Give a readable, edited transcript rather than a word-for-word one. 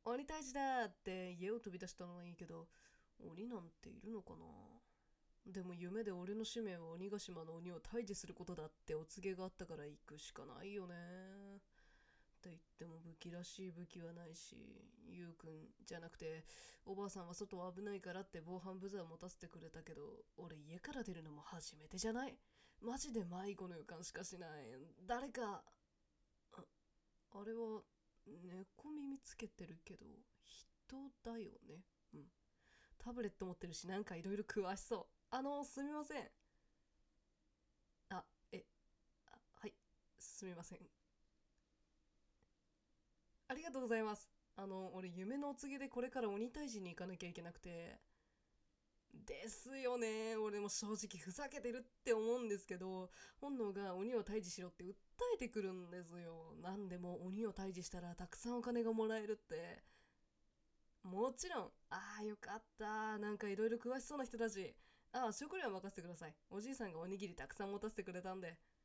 鬼退治だって家を飛び出したのはいいけど、鬼なんているのかな。でも夢で俺の使命は鬼ヶ島の鬼を退治することだってお告げがあったから行くしかないよね。って言っても武器らしい武器はないし、ゆうくんじゃなくておばあさんは外は危ないからって防犯ブザー持たせてくれたけど、俺家から出るのも初めてじゃない。マジで迷子の予感しかしない。誰か、ああれは猫耳つけてるけど人だよね。うん。タブレット持ってるし、なんかいろいろ詳しそう。すみません。あえはい、すみません。ありがとうございます。俺夢のお告げでこれから鬼退治に行かなきゃいけなくて。ですよね。俺も正直ふざけてるって思うんですけど、本能が鬼を退治しろって訴えてくるんですよ。なんでも鬼を退治したらたくさんお金がもらえるって。もちろん。ああ、よかった。なんかいろいろ詳しそうな人たち。ああ、食料は任せてください。おじいさんがおにぎりたくさん持たせてくれたんで。